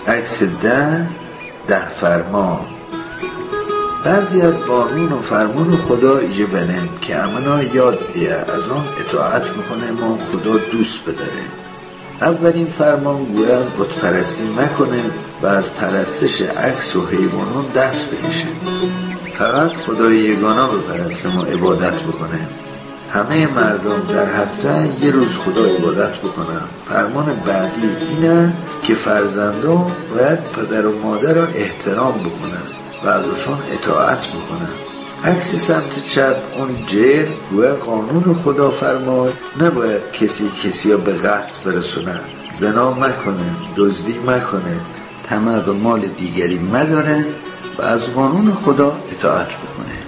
عکس 10 فرمان. بعضی از قانون و فرمان خدا ایجه بنیم که امنا یاد دیه از اون اطاعت میکنه ما خدا دوست بداره. اولین فرمان گویا بت پرستی نکنه و از پرستش عکس و حیوانان دست بکشه. فقط خدای یگانه بپرستیم و عبادت بکنه. همه مردم در هفته یه روز خدا عبادت بکنن. فرمان بعدی اینه که فرزندان باید پدر و مادر را احترام بکنن و ازشون اطاعت بکنن. عکس سمت چپ اون جر گویا قانون خدا فرمای نباید کسی را به قتل برسونه، زنا مکنه، دزدی مکنه، طمع به مال دیگری مداره و از قانون خدا اطاعت بکنه.